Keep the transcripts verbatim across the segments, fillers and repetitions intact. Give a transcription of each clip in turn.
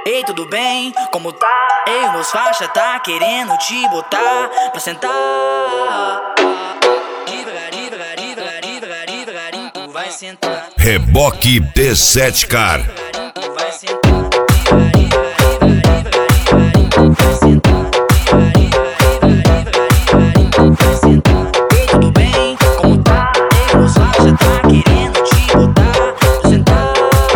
Ei, tudo bem? Como tá? Ei, meus faixa tá querendo te botar pra sentar. Devagarinho, devagarinho, devagarinho, devagarinho, devagarinho, tu vai sentar. Reboque D sete Car. Tu vai sentar. Devagarinho, devagarinho, devagarinho, devagarinho, tu vai sentar. Devagarinho, devagarinho, devagarinho, tu vai sentar. Ei, tudo bem? Como tá? Ei, meus faixa tá querendo te botar pra sentar.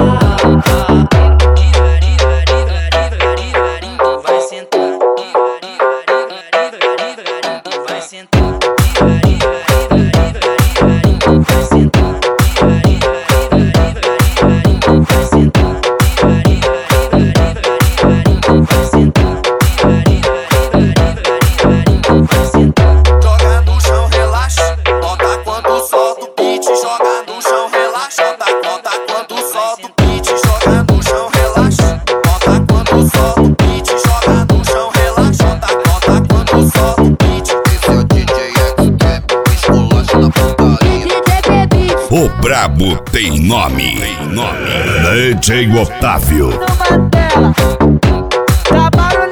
Joga no chão, relaxa, conta quando solta o beat. Joga no chão, relaxa, conta, conta quando solta o beat. Joga no chão, relaxa, conta quando solta o beat. Joga no chão, relaxa, conta, conta quando solta o beat. Esse é o D J X-Cap, esculacha na putaria. O brabo tem nome. Tem nome. D J Otávio. Trabalho